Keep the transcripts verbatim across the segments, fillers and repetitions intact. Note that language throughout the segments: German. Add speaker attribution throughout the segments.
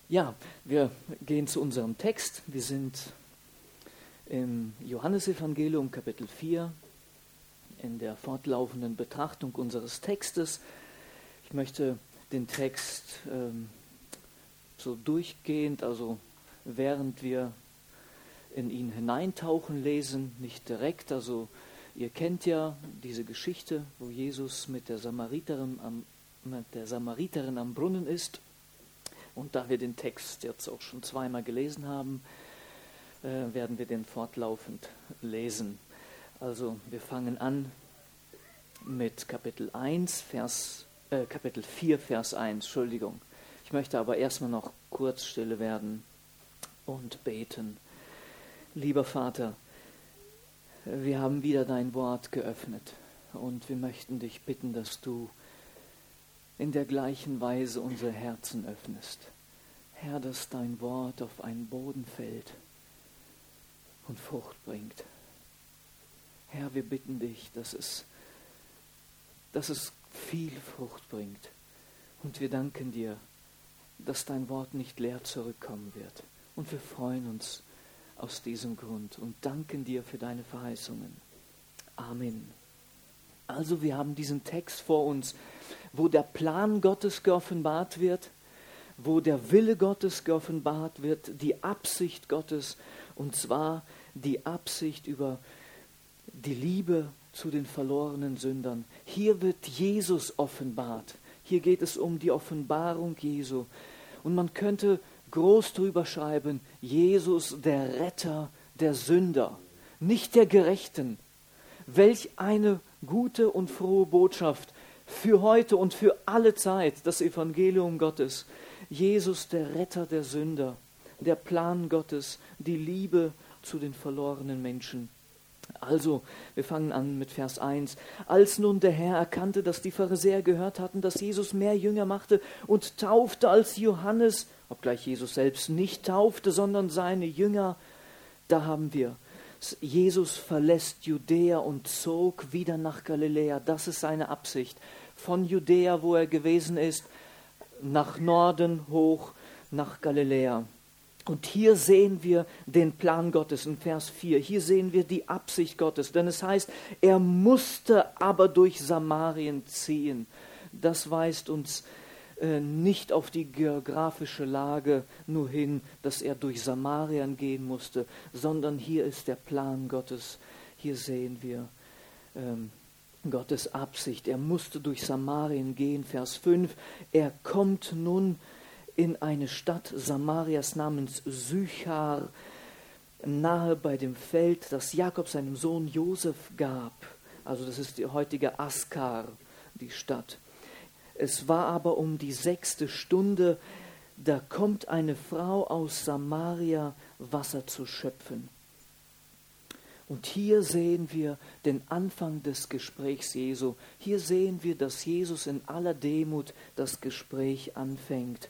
Speaker 1: Ja, wir gehen zu unserem Text. Wir sind im Johannesevangelium Kapitel vier in der fortlaufenden Betrachtung unseres Textes. Ich möchte den Text ähm, so durchgehend, also während wir in ihn hineintauchen, lesen, nicht direkt. Also ihr kennt ja diese Geschichte, wo Jesus mit der Samariterin am, mit der Samariterin am Brunnen ist. Und da wir den Text jetzt auch schon zweimal gelesen haben, äh, werden wir den fortlaufend lesen. Also wir fangen an mit Kapitel eins, Vers, äh, Kapitel vier, Vers eins, Entschuldigung. Ich möchte aber erstmal noch kurz stille werden und beten. Lieber Vater, wir haben wieder dein Wort geöffnet und wir möchten dich bitten, dass du in der gleichen Weise unsere Herzen öffnest. Herr, dass dein Wort auf einen Boden fällt und Frucht bringt. Herr, wir bitten dich, dass es, dass es viel Frucht bringt. Und wir danken dir, dass dein Wort nicht leer zurückkommen wird. Und wir freuen uns aus diesem Grund und danken dir für deine Verheißungen. Amen. Also wir haben diesen Text vor uns, wo der Plan Gottes geoffenbart wird, wo der Wille Gottes geoffenbart wird, die Absicht Gottes, und zwar die Absicht über die Liebe zu den verlorenen Sündern. Hier wird Jesus offenbart. Hier geht es um die Offenbarung Jesu. Und man könnte groß drüber schreiben, Jesus, der Retter der Sünder, nicht der Gerechten. Welch eine gute und frohe Botschaft für heute und für alle Zeit, das Evangelium Gottes. Jesus, der Retter der Sünder, der Plan Gottes, die Liebe zu den verlorenen Menschen. Also, wir fangen an mit Vers eins. Als nun der Herr erkannte, dass die Pharisäer gehört hatten, dass Jesus mehr Jünger machte und taufte als Johannes, obgleich Jesus selbst nicht taufte, sondern seine Jünger, da haben wir Jesus verlässt Judäa und zog wieder nach Galiläa. Das ist seine Absicht. Von Judäa, wo er gewesen ist, nach Norden hoch nach Galiläa. Und hier sehen wir den Plan Gottes in Vers vier. Hier sehen wir die Absicht Gottes. Denn es heißt, er musste aber durch Samarien ziehen. Das weist uns äh, nicht auf die geografische Lage nur hin, dass er durch Samarien gehen musste, sondern hier ist der Plan Gottes. Hier sehen wir ähm, Gottes Absicht. Er musste durch Samarien gehen. Vers fünf. Er kommt nun in eine Stadt Samarias namens Sychar, nahe bei dem Feld, das Jakob seinem Sohn Josef gab. Also das ist die heutige Askar, die Stadt. Es war aber um die sechste Stunde, da kommt eine Frau aus Samaria, Wasser zu schöpfen. Und hier sehen wir den Anfang des Gesprächs Jesu. Hier sehen wir, dass Jesus in aller Demut das Gespräch anfängt.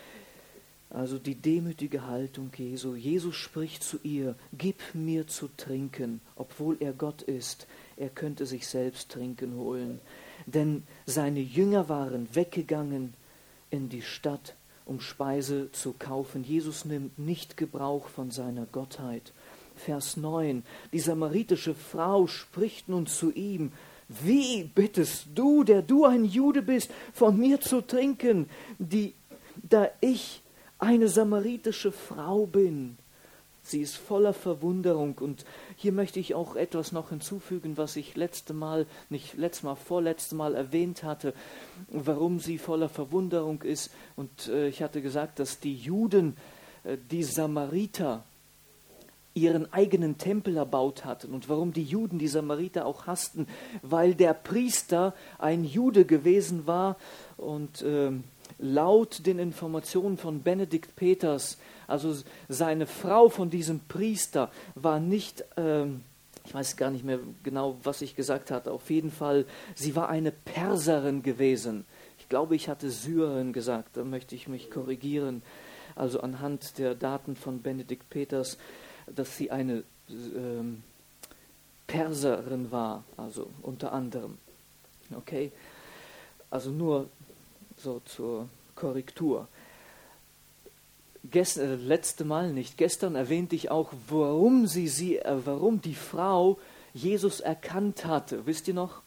Speaker 1: Also die demütige Haltung Jesu. Jesus spricht zu ihr, gib mir zu trinken, obwohl er Gott ist. Er könnte sich selbst trinken holen. Denn seine Jünger waren weggegangen in die Stadt, um Speise zu kaufen. Jesus nimmt nicht Gebrauch von seiner Gottheit. Vers neun. Die samaritische Frau spricht nun zu ihm, wie bittest du, der du ein Jude bist, von mir zu trinken, die, da ich eine samaritische Frau bin. Sie ist voller Verwunderung und hier möchte ich auch etwas noch hinzufügen, was ich letzte Mal, nicht letztes Mal, vorletzte Mal erwähnt hatte, warum sie voller Verwunderung ist. Und äh, ich hatte gesagt, dass die Juden, äh, die Samariter, ihren eigenen Tempel erbaut hatten. Und warum die Juden die Samariter auch hassten, weil der Priester ein Jude gewesen war und äh, laut den Informationen von Benedikt Peters, also seine Frau von diesem Priester, war nicht, ähm, ich weiß gar nicht mehr genau, was ich gesagt hatte, auf jeden Fall, sie war eine Perserin gewesen. Ich glaube, ich hatte Syrerin gesagt, da möchte ich mich korrigieren. Also anhand der Daten von Benedikt Peters, dass sie eine ähm, Perserin war, also unter anderem. Okay, also nur so zur Korrektur. gest, äh, letzte Mal nicht, gestern erwähnte ich auch, warum sie, sie äh, warum die Frau Jesus erkannt hatte. Wisst ihr noch?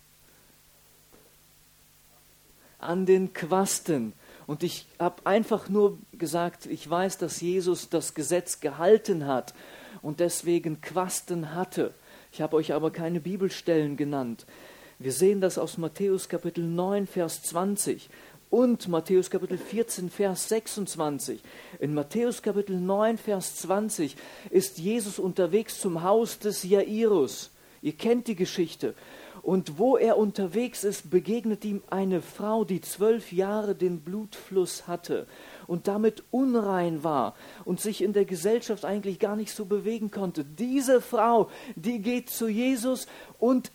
Speaker 1: An den Quasten. Und ich habe einfach nur gesagt, ich weiß, dass Jesus das Gesetz gehalten hat und deswegen Quasten hatte. Ich habe euch aber keine Bibelstellen genannt. Wir sehen das aus Matthäus Kapitel neun, Vers zwanzig und Matthäus Kapitel vierzehn, Vers sechsundzwanzig. In Matthäus Kapitel neun, Vers zwanzig ist Jesus unterwegs zum Haus des Jairus. Ihr kennt die Geschichte. Und wo er unterwegs ist, begegnet ihm eine Frau, die zwölf Jahre den Blutfluss hatte und damit unrein war und sich in der Gesellschaft eigentlich gar nicht so bewegen konnte. Diese Frau, die geht zu Jesus und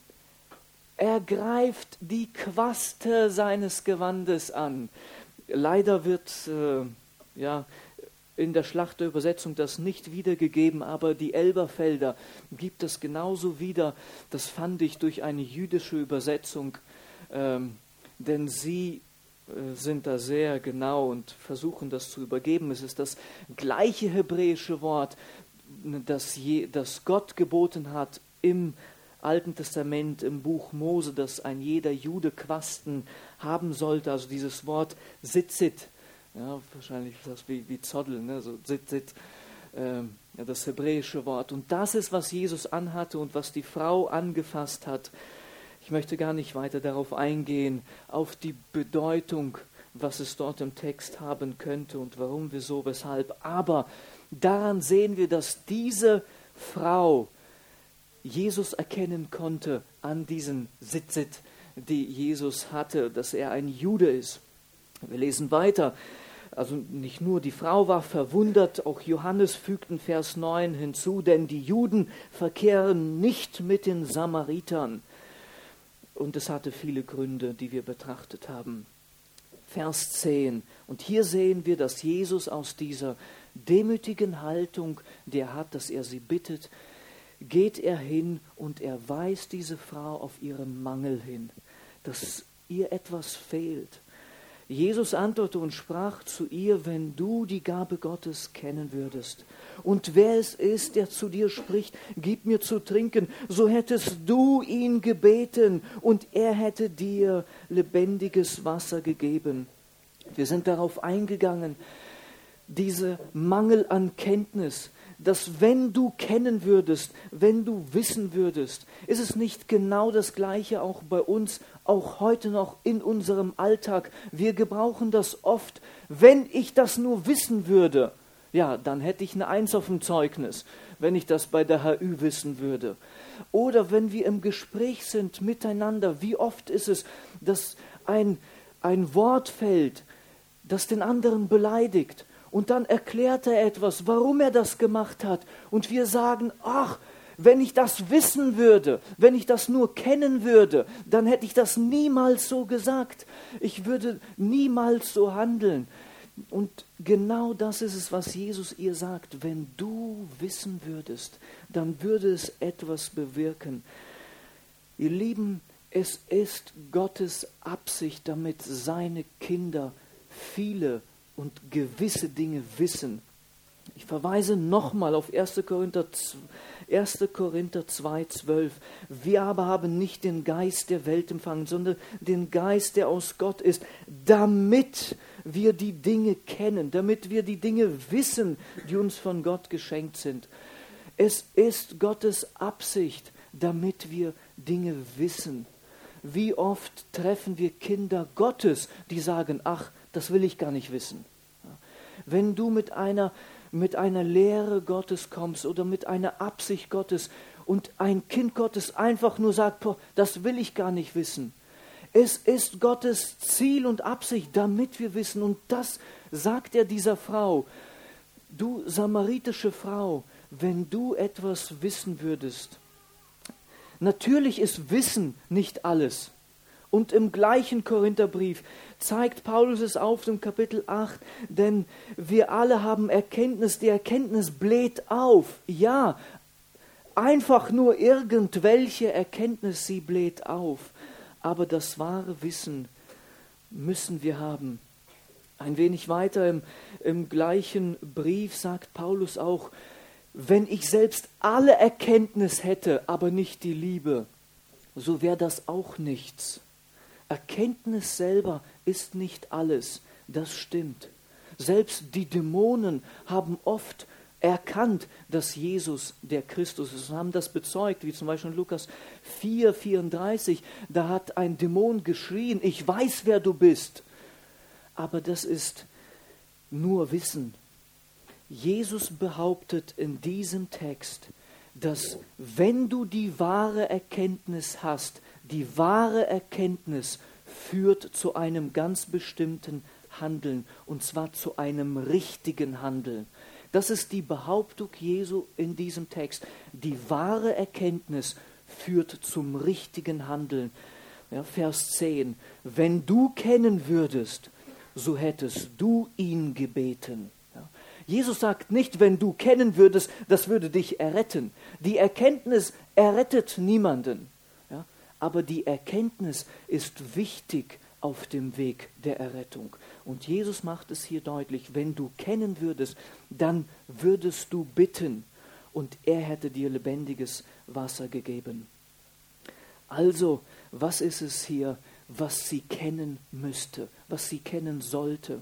Speaker 1: ergreift die Quaste seines Gewandes an. Leider wird äh, ja in der Schlachterübersetzung das nicht wiedergegeben, aber die Elberfelder gibt es genauso wieder. Das fand ich durch eine jüdische Übersetzung, ähm, denn sie äh, sind da sehr genau und versuchen das zu übergeben. Es ist das gleiche hebräische Wort, das, je, das Gott geboten hat im Alten Testament, im Buch Mose, dass ein jeder Jude Quasten haben sollte. Also dieses Wort Sitzit, ja, wahrscheinlich das wie, wie Zoddel, ne? So Sitzit, ähm, ja, das hebräische Wort. Und das ist, was Jesus anhatte und was die Frau angefasst hat. Ich möchte gar nicht weiter darauf eingehen, auf die Bedeutung, was es dort im Text haben könnte und warum, wieso, weshalb. Aber daran sehen wir, dass diese Frau Jesus erkennen konnte an diesen Sitzit, die Jesus hatte, dass er ein Jude ist. Wir lesen weiter. Also nicht nur die Frau war verwundert, auch Johannes fügt in Vers neun hinzu, denn die Juden verkehren nicht mit den Samaritern. Und es hatte viele Gründe, die wir betrachtet haben. Vers zehn. Und hier sehen wir, dass Jesus aus dieser demütigen Haltung, die er hat, dass er sie bittet, geht er hin und er weist diese Frau auf ihren Mangel hin, dass ihr etwas fehlt. Jesus antwortete und sprach zu ihr, wenn du die Gabe Gottes kennen würdest und wer es ist, der zu dir spricht, gib mir zu trinken, so hättest du ihn gebeten und er hätte dir lebendiges Wasser gegeben. Wir sind darauf eingegangen, diese Mangel an Kenntnis, dass wenn du kennen würdest, wenn du wissen würdest, ist es nicht genau das Gleiche auch bei uns, auch heute noch in unserem Alltag. Wir gebrauchen das oft. Wenn ich das nur wissen würde, ja, dann hätte ich eine Eins auf dem Zeugnis, wenn ich das bei der H Ü wissen würde. Oder wenn wir im Gespräch sind miteinander, wie oft ist es, dass ein, ein Wort fällt, das den anderen beleidigt. Und dann erklärt er etwas, warum er das gemacht hat. Und wir sagen, ach, wenn ich das wissen würde, wenn ich das nur kennen würde, dann hätte ich das niemals so gesagt. Ich würde niemals so handeln. Und genau das ist es, was Jesus ihr sagt. Wenn du wissen würdest, dann würde es etwas bewirken. Ihr Lieben, es ist Gottes Absicht, damit seine Kinder viele und gewisse Dinge wissen. Ich verweise nochmal auf erster Korinther zwei, zwölf. Wir aber haben nicht den Geist der Welt empfangen, sondern den Geist, der aus Gott ist, damit wir die Dinge kennen, damit wir die Dinge wissen, die uns von Gott geschenkt sind. Es ist Gottes Absicht, damit wir Dinge wissen. Wie oft treffen wir Kinder Gottes, die sagen, ach, das will ich gar nicht wissen. Wenn du mit einer, mit einer Lehre Gottes kommst oder mit einer Absicht Gottes und ein Kind Gottes einfach nur sagt, boah, das will ich gar nicht wissen. Es ist Gottes Ziel und Absicht, damit wir wissen. Und das sagt er dieser Frau. Du samaritische Frau, wenn du etwas wissen würdest. Natürlich ist Wissen nicht alles. Und im gleichen Korintherbrief zeigt Paulus es auf im Kapitel acht, denn wir alle haben Erkenntnis, die Erkenntnis bläht auf. Ja, einfach nur irgendwelche Erkenntnis, sie bläht auf. Aber das wahre Wissen müssen wir haben. Ein wenig weiter im, im gleichen Brief sagt Paulus auch, wenn ich selbst alle Erkenntnis hätte, aber nicht die Liebe, so wäre das auch nichts. Erkenntnis selber ist nicht alles, das stimmt. Selbst die Dämonen haben oft erkannt, dass Jesus der Christus ist und haben das bezeugt, wie zum Beispiel in Lukas vier, vierunddreißig, da hat ein Dämon geschrien, ich weiß, wer du bist. Aber das ist nur Wissen. Jesus behauptet in diesem Text, dass wenn du die wahre Erkenntnis hast, die wahre Erkenntnis führt zu einem ganz bestimmten Handeln, und zwar zu einem richtigen Handeln. Das ist die Behauptung Jesu in diesem Text. Die wahre Erkenntnis führt zum richtigen Handeln. Ja, Vers zehn. Wenn du kennen würdest, so hättest du ihn gebeten. Ja. Jesus sagt nicht, wenn du kennen würdest, das würde dich erretten. Die Erkenntnis errettet niemanden. Ja. Aber die Erkenntnis ist wichtig auf dem Weg der Errettung. Und Jesus macht es hier deutlich, wenn du kennen würdest, dann würdest du bitten und er hätte dir lebendiges Wasser gegeben. Also, was ist es hier, was sie kennen müsste, was sie kennen sollte?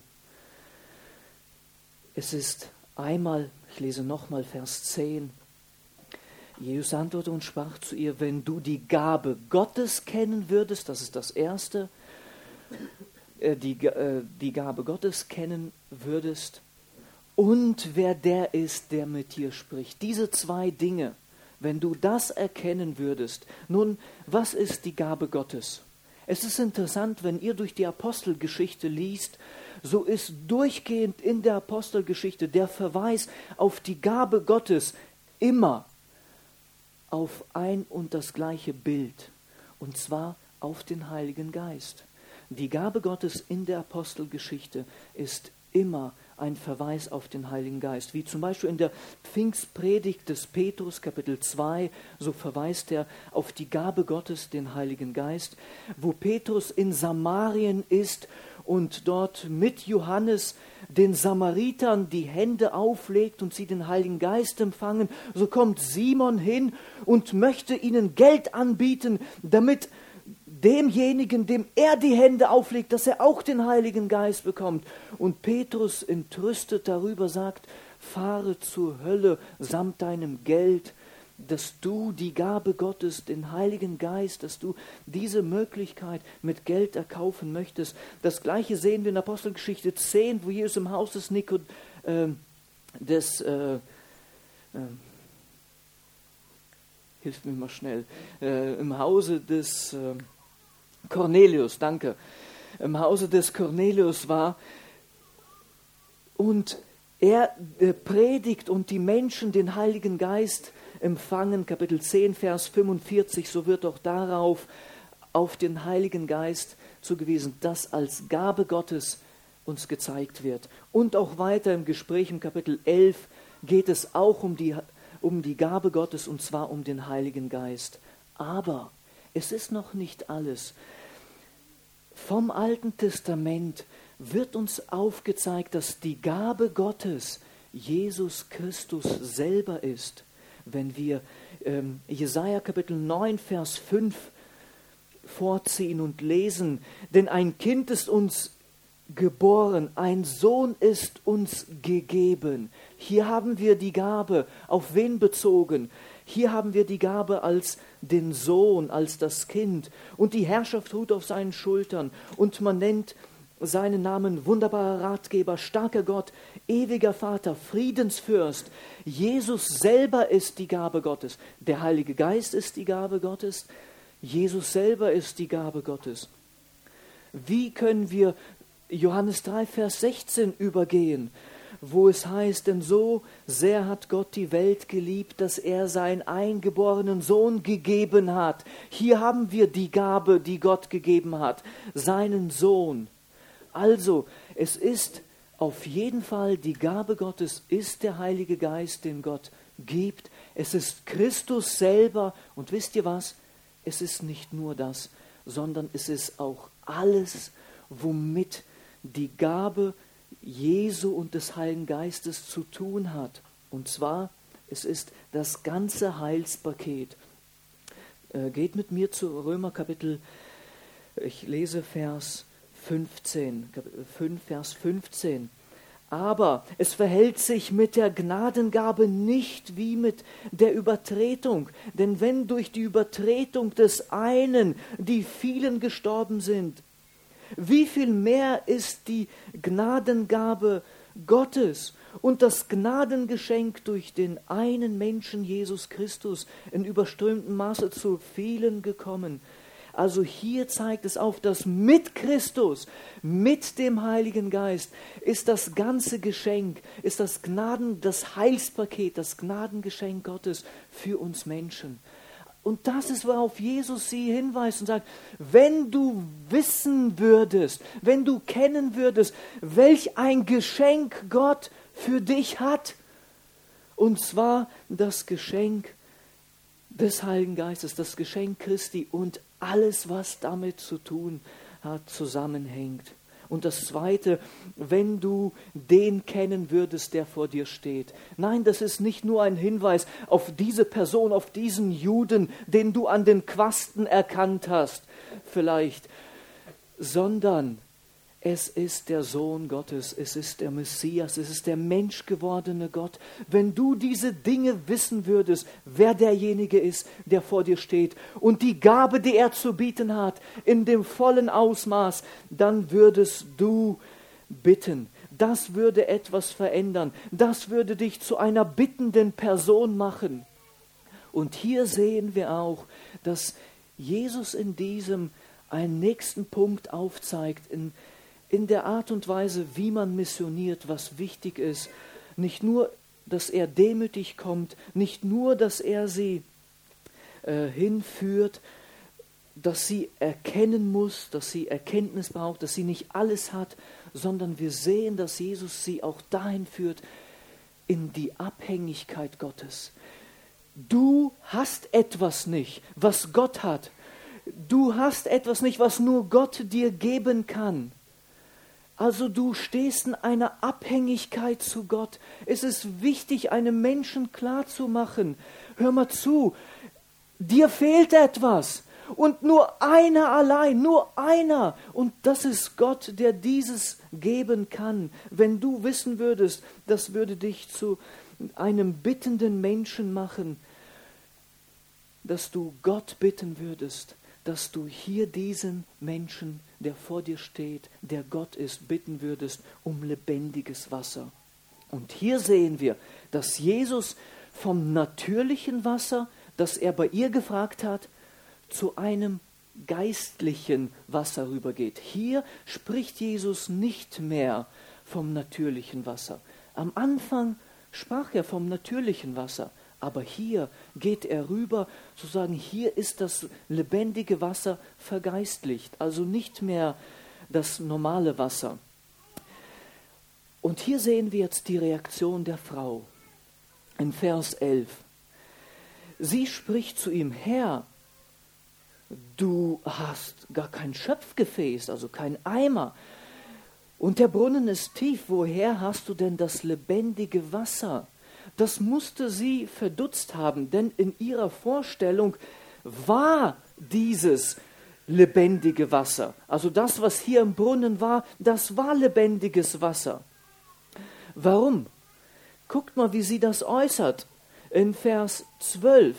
Speaker 1: Es ist einmal, ich lese nochmal Vers zehn, Jesus antwortete und sprach zu ihr, wenn du die Gabe Gottes kennen würdest, das ist das Erste, Die, die Gabe Gottes kennen würdest und wer der ist, der mit dir spricht. Diese zwei Dinge, wenn du das erkennen würdest. Nun, was ist die Gabe Gottes? Es ist interessant, wenn ihr durch die Apostelgeschichte liest, so ist durchgehend in der Apostelgeschichte der Verweis auf die Gabe Gottes immer auf ein und das gleiche Bild, und zwar auf den Heiligen Geist. Die Gabe Gottes in der Apostelgeschichte ist immer ein Verweis auf den Heiligen Geist. Wie zum Beispiel in der Pfingstpredigt des Petrus, Kapitel zwei, so verweist er auf die Gabe Gottes, den Heiligen Geist. Wo Petrus in Samarien ist und dort mit Johannes den Samaritern die Hände auflegt und sie den Heiligen Geist empfangen, so kommt Simon hin und möchte ihnen Geld anbieten, damit demjenigen, dem er die Hände auflegt, dass er auch den Heiligen Geist bekommt. Und Petrus, entrüstet darüber, sagt, fahre zur Hölle samt deinem Geld, dass du die Gabe Gottes, den Heiligen Geist, dass du diese Möglichkeit mit Geld erkaufen möchtest. Das Gleiche sehen wir in Apostelgeschichte zehn, wo Jesus im Haus des Nikod, äh, des äh, äh, hilft mir mal schnell, äh, im Hause des äh, Cornelius, danke, im Hause des Cornelius war und er äh, predigt und die Menschen den Heiligen Geist empfangen, Kapitel zehn, Vers fünfundvierzig, so wird auch darauf, auf den Heiligen Geist zugewiesen, das als Gabe Gottes uns gezeigt wird. Und auch weiter im Gespräch im Kapitel elf geht es auch um die, um die Gabe Gottes, und zwar um den Heiligen Geist. Aber es ist noch nicht alles. Vom Alten Testament wird uns aufgezeigt, dass die Gabe Gottes Jesus Christus selber ist. Wenn wir ähm, Jesaja Kapitel neun, Vers fünf vorziehen und lesen, denn ein Kind ist uns geboren, ein Sohn ist uns gegeben. Hier haben wir die Gabe, auf wen bezogen? Hier haben wir die Gabe als den Sohn, als das Kind. Und die Herrschaft ruht auf seinen Schultern. Und man nennt seinen Namen wunderbarer Ratgeber, starker Gott, ewiger Vater, Friedensfürst. Jesus selber ist die Gabe Gottes. Der Heilige Geist ist die Gabe Gottes. Jesus selber ist die Gabe Gottes. Wie können wir Johannes drei, Vers sechzehn übergehen, wo es heißt, denn so sehr hat Gott die Welt geliebt, dass er seinen eingeborenen Sohn gegeben hat. Hier haben wir die Gabe, die Gott gegeben hat, seinen Sohn. Also, es ist auf jeden Fall die Gabe Gottes, ist der Heilige Geist, den Gott gibt. Es ist Christus selber. Und wisst ihr was? Es ist nicht nur das, sondern es ist auch alles, womit die Gabe Jesu und des Heiligen Geistes zu tun hat. Und zwar, es ist das ganze Heilspaket. Äh, geht mit mir zu Römer Kapitel, ich lese Vers fünfzehn, fünf, Vers fünfzehn. Aber es verhält sich mit der Gnadengabe nicht wie mit der Übertretung. Denn wenn durch die Übertretung des einen die vielen gestorben sind, wie viel mehr ist die Gnadengabe Gottes und das Gnadengeschenk durch den einen Menschen Jesus Christus in überströmtem Maße zu vielen gekommen. Also hier zeigt es auf, dass mit Christus, mit dem Heiligen Geist, ist das ganze Geschenk, ist das Gnaden, das Heilspaket, das Gnadengeschenk Gottes für uns Menschen. Und das ist, worauf Jesus sie hinweist und sagt, wenn du wissen würdest, wenn du kennen würdest, welch ein Geschenk Gott für dich hat, und zwar das Geschenk des Heiligen Geistes, das Geschenk Christi und alles, was damit zu tun hat, zusammenhängt. Und das Zweite, wenn du den kennen würdest, der vor dir steht. Nein, das ist nicht nur ein Hinweis auf diese Person, auf diesen Juden, den du an den Quasten erkannt hast, vielleicht, sondern es ist der Sohn Gottes, es ist der Messias, es ist der menschgewordene Gott. Wenn du diese Dinge wissen würdest, wer derjenige ist, der vor dir steht und die Gabe, die er zu bieten hat, in dem vollen Ausmaß, dann würdest du bitten. Das würde etwas verändern. Das würde dich zu einer bittenden Person machen. Und hier sehen wir auch, dass Jesus in diesem einen nächsten Punkt aufzeigt, in in der Art und Weise, wie man missioniert, was wichtig ist. Nicht nur, dass er demütig kommt, nicht nur, dass er sie äh, hinführt, dass sie erkennen muss, dass sie Erkenntnis braucht, dass sie nicht alles hat, sondern wir sehen, dass Jesus sie auch dahin führt, in die Abhängigkeit Gottes. Du hast etwas nicht, was Gott hat. Du hast etwas nicht, was nur Gott dir geben kann. Also du stehst in einer Abhängigkeit zu Gott. Es ist wichtig, einem Menschen klarzumachen, hör mal zu, dir fehlt etwas und nur einer allein, nur einer. Und das ist Gott, der dieses geben kann. Wenn du wissen würdest, das würde dich zu einem bittenden Menschen machen, dass du Gott bitten würdest, dass du hier diesen Menschen, der vor dir steht, der Gott ist, bitten würdest um lebendiges Wasser. Und hier sehen wir, dass Jesus vom natürlichen Wasser, das er bei ihr gefragt hat, zu einem geistlichen Wasser rübergeht. Hier spricht Jesus nicht mehr vom natürlichen Wasser. Am Anfang sprach er vom natürlichen Wasser. Aber hier geht er rüber, zu sagen, hier ist das lebendige Wasser vergeistlicht, also nicht mehr das normale Wasser. Und hier sehen wir jetzt die Reaktion der Frau in Vers elf. Sie spricht zu ihm, Herr, du hast gar kein Schöpfgefäß, also kein Eimer. Und der Brunnen ist tief, woher hast du denn das lebendige Wasser? Das musste sie verdutzt haben, denn in ihrer Vorstellung war dieses lebendige Wasser, also das, was hier im Brunnen war, das war lebendiges Wasser. Warum? Guckt mal, wie sie das äußert in Vers zwölf.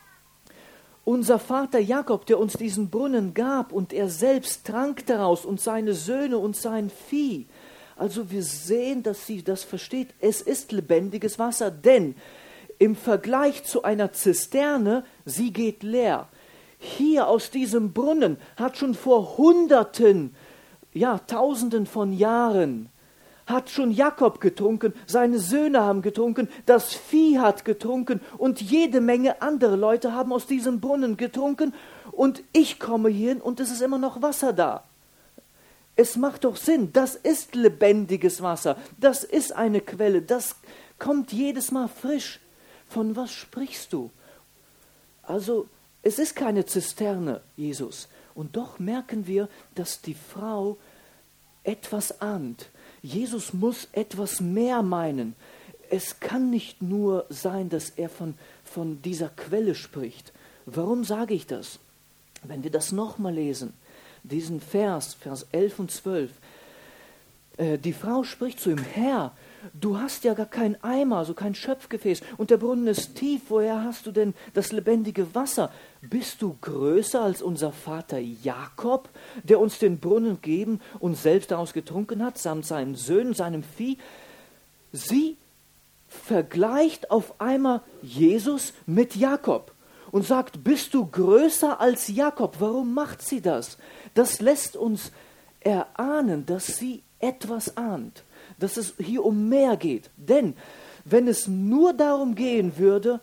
Speaker 1: Unser Vater Jakob, der uns diesen Brunnen gab und er selbst trank daraus und seine Söhne und sein Vieh. Also wir sehen, dass sie das versteht. Es ist lebendiges Wasser, denn im Vergleich zu einer Zisterne, sie geht leer. Hier aus diesem Brunnen hat schon vor Hunderten, ja Tausenden von Jahren, hat schon Jakob getrunken, seine Söhne haben getrunken, das Vieh hat getrunken und jede Menge andere Leute haben aus diesem Brunnen getrunken und ich komme hierhin und es ist immer noch Wasser da. Es macht doch Sinn, das ist lebendiges Wasser, das ist eine Quelle, das kommt jedes Mal frisch. Von was sprichst du? Also, es ist keine Zisterne, Jesus. Und doch merken wir, dass die Frau etwas ahnt. Jesus muss etwas mehr meinen. Es kann nicht nur sein, dass er von, von dieser Quelle spricht. Warum sage ich das? Wenn wir das nochmal lesen, diesen Vers, Vers elf und zwölf, äh, die Frau spricht zu ihm, Herr, du hast ja gar keinen Eimer, also kein Schöpfgefäß, und der Brunnen ist tief, woher hast du denn das lebendige Wasser? Bist du größer als unser Vater Jakob, der uns den Brunnen gegeben und selbst daraus getrunken hat, samt seinen Söhnen, seinem Vieh? Sie vergleicht auf einmal Jesus mit Jakob und sagt, bist du größer als Jakob? Warum macht sie das? Das lässt uns erahnen, dass sie etwas ahnt, dass es hier um mehr geht. Denn wenn es nur darum gehen würde,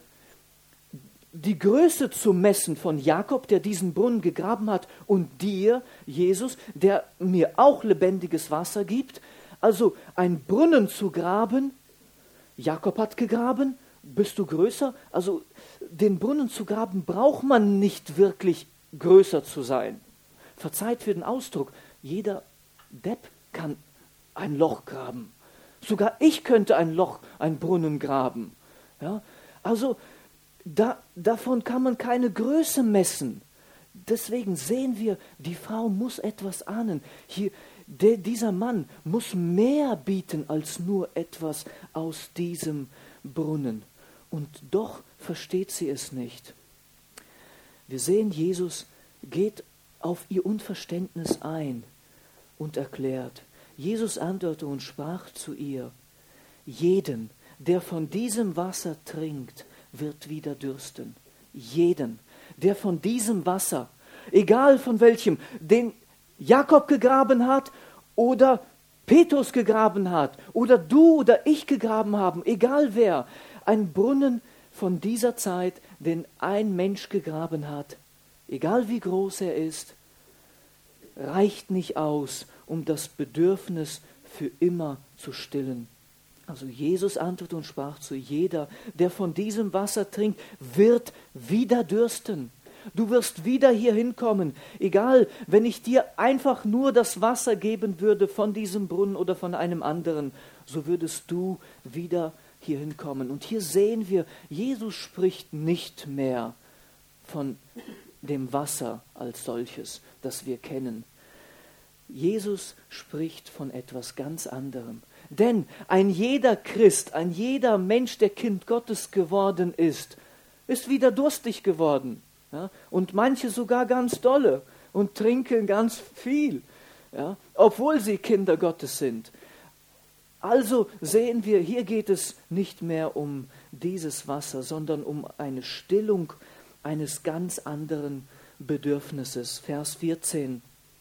Speaker 1: die Größe zu messen von Jakob, der diesen Brunnen gegraben hat, und dir, Jesus, der mir auch lebendiges Wasser gibt, also einen Brunnen zu graben, Jakob hat gegraben, bist du größer? Also den Brunnen zu graben, braucht man nicht wirklich größer zu sein. Verzeiht für den Ausdruck, jeder Depp kann ein Loch graben. Sogar ich könnte ein Loch, einen Brunnen graben. Ja? Also da, davon kann man keine Größe messen. Deswegen sehen wir, die Frau muss etwas ahnen. Hier, der, dieser Mann muss mehr bieten als nur etwas aus diesem Brunnen. Und doch versteht sie es nicht. Wir sehen, Jesus geht auf ihr Unverständnis ein und erklärt. Jesus antwortete und sprach zu ihr, jeden, der von diesem Wasser trinkt, wird wieder dürsten. Jeden, der von diesem Wasser, egal von welchem, den Jakob gegraben hat oder Petrus gegraben hat oder du oder ich gegraben haben, egal wer, ein Brunnen von dieser Zeit, den ein Mensch gegraben hat, egal wie groß er ist, reicht nicht aus, um das Bedürfnis für immer zu stillen. Also Jesus antwortete und sprach zu jeder, der von diesem Wasser trinkt, wird wieder dürsten. Du wirst wieder hier hinkommen, egal, wenn ich dir einfach nur das Wasser geben würde von diesem Brunnen oder von einem anderen, so würdest du wieder hier hinkommen. Und hier sehen wir, Jesus spricht nicht mehr von dem Wasser als solches, das wir kennen. Jesus spricht von etwas ganz anderem. Denn ein jeder Christ, ein jeder Mensch, der Kind Gottes geworden ist, ist wieder durstig geworden. Ja? Und manche sogar ganz dolle und trinken ganz viel, ja? Obwohl sie Kinder Gottes sind. Also sehen wir, hier geht es nicht mehr um dieses Wasser, sondern um eine Stillung eines ganz anderen Bedürfnisses. Vers vierzehn.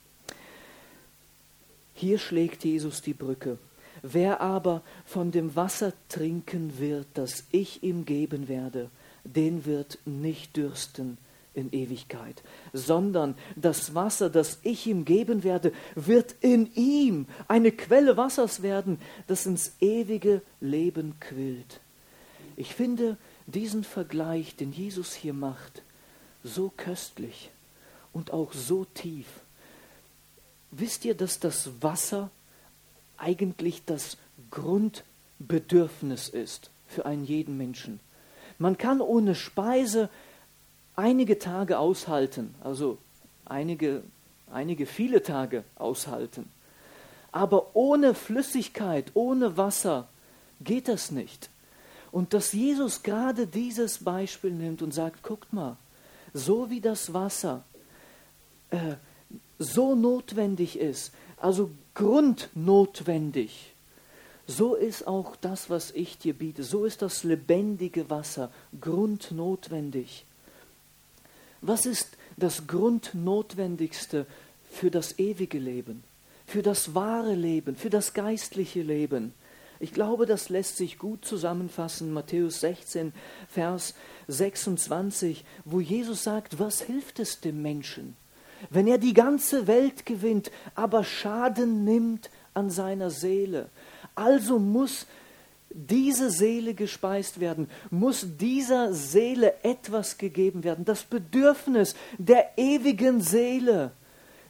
Speaker 1: Hier schlägt Jesus die Brücke. Wer aber von dem Wasser trinken wird, das ich ihm geben werde, den wird nicht dürsten in Ewigkeit, sondern das Wasser, das ich ihm geben werde, wird in ihm eine Quelle Wassers werden, das ins ewige Leben quillt. Ich finde diesen Vergleich, den Jesus hier macht, so köstlich und auch so tief. Wisst ihr, dass das Wasser eigentlich das Grundbedürfnis ist für einen jeden Menschen? Man kann ohne Speise einige Tage aushalten, also einige, einige viele Tage aushalten. Aber ohne Flüssigkeit, ohne Wasser geht das nicht. Und dass Jesus gerade dieses Beispiel nimmt und sagt, guckt mal, so wie das Wasser äh, so notwendig ist, also grundnotwendig, so ist auch das, was ich dir biete, so ist das lebendige Wasser grundnotwendig. Was ist das Grundnotwendigste für das ewige Leben, für das wahre Leben, für das geistliche Leben? Ich glaube, das lässt sich gut zusammenfassen, Matthäus sechzehn, Vers sechsundzwanzig, wo Jesus sagt, was hilft es dem Menschen, wenn er die ganze Welt gewinnt, aber Schaden nimmt an seiner Seele? Also muss diese Seele gespeist werden, muss dieser Seele etwas gegeben werden. Das Bedürfnis der ewigen Seele,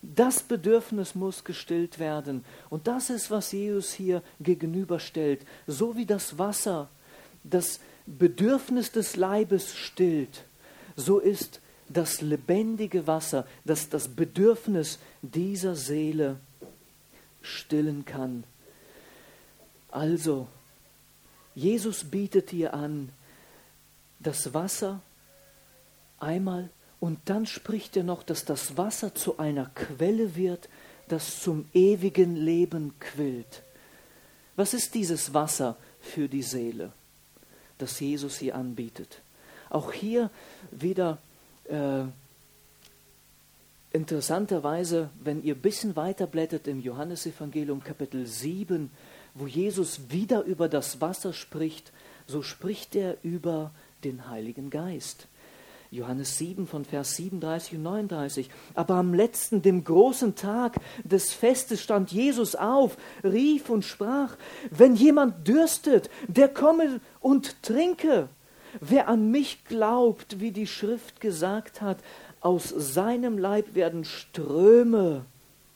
Speaker 1: Das Bedürfnis muss gestillt werden. Und das ist, was Jesus hier gegenüberstellt. So wie das Wasser das Bedürfnis des Leibes stillt, so ist das lebendige Wasser, das das Bedürfnis dieser Seele stillen kann. Also, Jesus bietet ihr an, das Wasser einmal, und dann spricht er noch, dass das Wasser zu einer Quelle wird, das zum ewigen Leben quillt. Was ist dieses Wasser für die Seele, das Jesus hier anbietet? Auch hier wieder äh, interessanterweise, wenn ihr ein bisschen weiter blättert im Johannesevangelium Kapitel sieben, wo Jesus wieder über das Wasser spricht, so spricht er über den Heiligen Geist. Johannes sieben von Vers siebenunddreißig und neununddreißig. Aber am letzten, dem großen Tag des Festes stand Jesus auf, rief und sprach, wenn jemand dürstet, der komme und trinke. Wer an mich glaubt, wie die Schrift gesagt hat, aus seinem Leib werden Ströme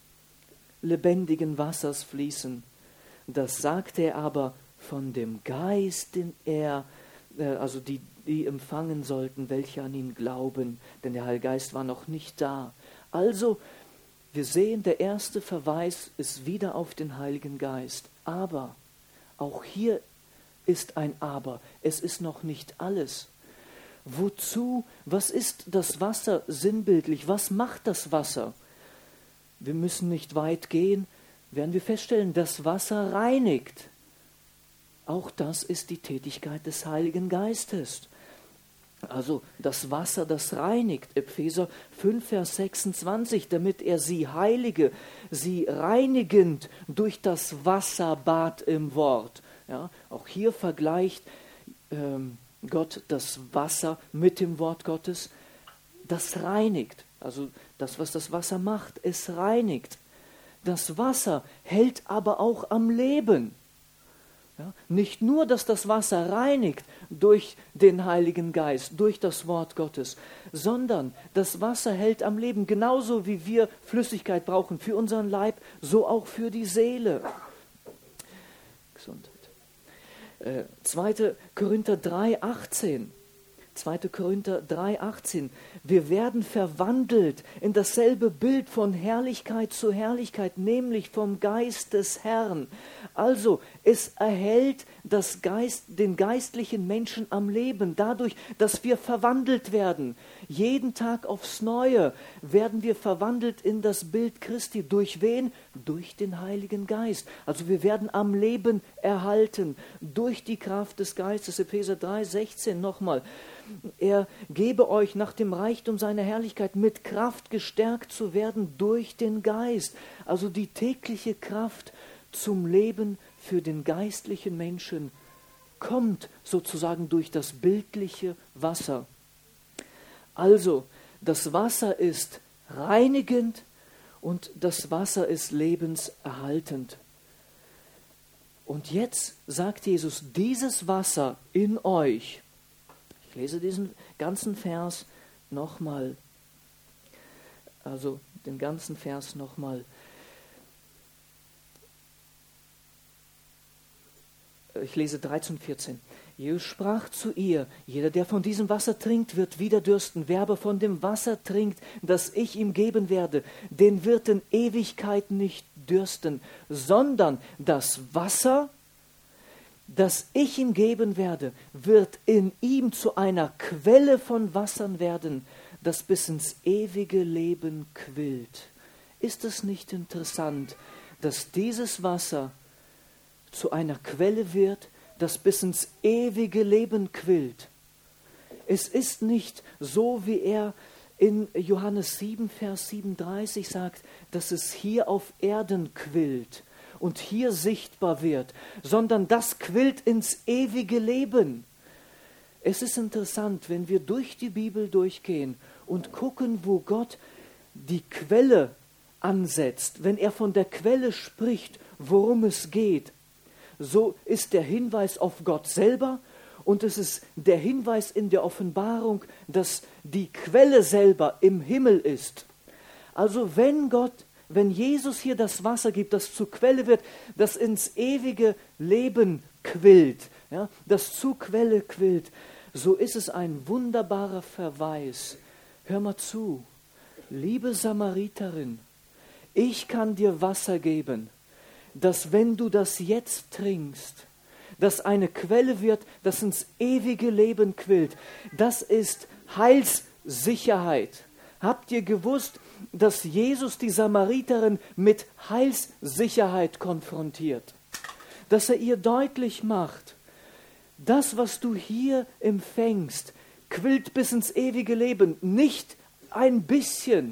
Speaker 1: lebendigen Wassers fließen. Das sagte er aber von dem Geist, den er, äh, also die, die empfangen sollten, welche an ihn glauben, denn der Heilige Geist war noch nicht da. Also, wir sehen, der erste Verweis ist wieder auf den Heiligen Geist. Aber, auch hier ist ein Aber, es ist noch nicht alles. Wozu, was ist das Wasser sinnbildlich? Was macht das Wasser? Wir müssen nicht weit gehen, werden wir feststellen, das Wasser reinigt. Auch das ist die Tätigkeit des Heiligen Geistes. Also das Wasser, das reinigt. Epheser fünf, Vers sechsundzwanzig, damit er sie heilige, sie reinigend durch das Wasserbad im Wort. Ja, auch hier vergleicht ähm, Gott das Wasser mit dem Wort Gottes. Das reinigt. Also das, was das Wasser macht, es reinigt. Das Wasser hält aber auch am Leben. Ja, nicht nur, dass das Wasser reinigt durch den Heiligen Geist, durch das Wort Gottes, sondern das Wasser hält am Leben, genauso wie wir Flüssigkeit brauchen für unseren Leib, so auch für die Seele. Gesundheit. Äh, zweiter Korinther drei, achtzehn. zweiter Korinther drei, achtzehn. Wir werden verwandelt in dasselbe Bild von Herrlichkeit zu Herrlichkeit, nämlich vom Geist des Herrn. Also, es erhält das Geist, den geistlichen Menschen am Leben, dadurch, dass wir verwandelt werden. Jeden Tag aufs Neue werden wir verwandelt in das Bild Christi. Durch wen? Durch den Heiligen Geist. Also wir werden am Leben erhalten, durch die Kraft des Geistes. Epheser drei, sechzehn nochmal. Er gebe euch nach dem Reichtum seiner Herrlichkeit mit Kraft gestärkt zu werden durch den Geist. Also die tägliche Kraft zum Leben für den geistlichen Menschen kommt sozusagen durch das bildliche Wasser. Also, das Wasser ist reinigend und das Wasser ist lebenserhaltend. Und jetzt sagt Jesus, dieses Wasser in euch, ich lese diesen ganzen Vers nochmal, also den ganzen Vers nochmal. Ich lese dreizehn und vierzehn. Jesus sprach zu ihr, jeder, der von diesem Wasser trinkt, wird wieder dürsten. Wer aber von dem Wasser trinkt, das ich ihm geben werde, den wird in Ewigkeit nicht dürsten, sondern das Wasser, das ich ihm geben werde, wird in ihm zu einer Quelle von Wassern werden, das bis ins ewige Leben quillt. Ist es nicht interessant, dass dieses Wasser zu einer Quelle wird, das bis ins ewige Leben quillt? Es ist nicht so, wie er in Johannes sieben, Vers siebenunddreißig sagt, dass es hier auf Erden quillt und hier sichtbar wird, sondern das quillt ins ewige Leben. Es ist interessant, wenn wir durch die Bibel durchgehen und gucken, wo Gott die Quelle ansetzt, wenn er von der Quelle spricht, worum es geht, so ist der Hinweis auf Gott selber und es ist der Hinweis in der Offenbarung, dass die Quelle selber im Himmel ist. Also wenn Gott, wenn Jesus hier das Wasser gibt, das zur Quelle wird, das ins ewige Leben quillt, ja, das zur Quelle quillt, so ist es ein wunderbarer Verweis. Hör mal zu, liebe Samariterin, ich kann dir Wasser geben, dass wenn du das jetzt trinkst, dass eine Quelle wird, das ins ewige Leben quillt. Das ist Heilssicherheit. Habt ihr gewusst, dass Jesus die Samariterin mit Heilssicherheit konfrontiert? Dass er ihr deutlich macht, das, was du hier empfängst, quillt bis ins ewige Leben, nicht ein bisschen.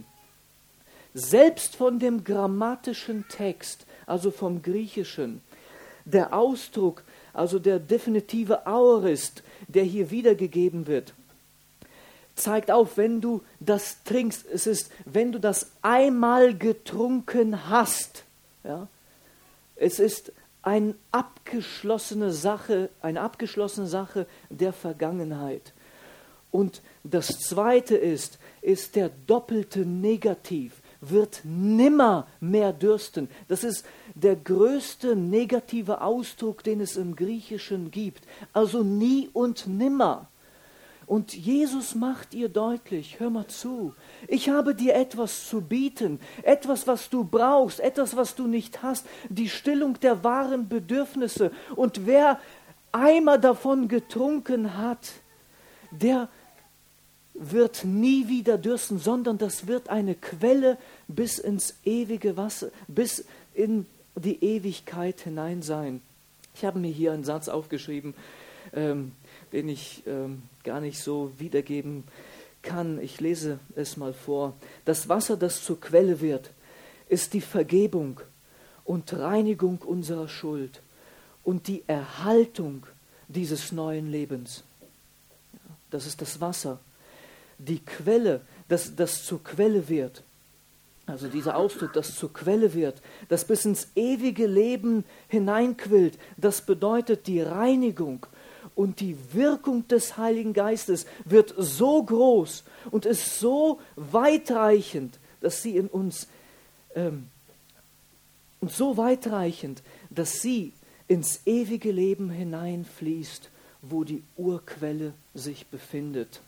Speaker 1: Selbst von dem grammatischen Text, also vom Griechischen, der Ausdruck, also der definitive Aorist, der hier wiedergegeben wird, zeigt auf, wenn du das trinkst, es ist, wenn du das einmal getrunken hast, ja, es ist eine abgeschlossene Sache, eine abgeschlossene Sache der Vergangenheit. Und das Zweite ist, ist der doppelte Negativ, wird nimmer mehr dürsten. Das ist der größte negative Ausdruck, den es im Griechischen gibt. Also nie und nimmer. Und Jesus macht ihr deutlich, hör mal zu, ich habe dir etwas zu bieten, etwas, was du brauchst, etwas, was du nicht hast, die Stillung der wahren Bedürfnisse. Und wer einmal davon getrunken hat, der wird nie wieder dürsten, sondern das wird eine Quelle bis ins ewige Wasser, bis in die Ewigkeit hinein sein. Ich habe mir hier einen Satz aufgeschrieben, ähm, den ich ähm, gar nicht so wiedergeben kann. Ich lese es mal vor. Das Wasser, das zur Quelle wird, ist die Vergebung und Reinigung unserer Schuld und die Erhaltung dieses neuen Lebens. Das ist das Wasser. Die Quelle, das, das zur Quelle wird, also dieser Ausdruck, das zur Quelle wird, das bis ins ewige Leben hineinquillt, das bedeutet die Reinigung und die Wirkung des Heiligen Geistes wird so groß und ist so weitreichend, dass sie in uns, ähm, und so weitreichend, dass sie ins ewige Leben hineinfließt, wo die Urquelle sich befindet.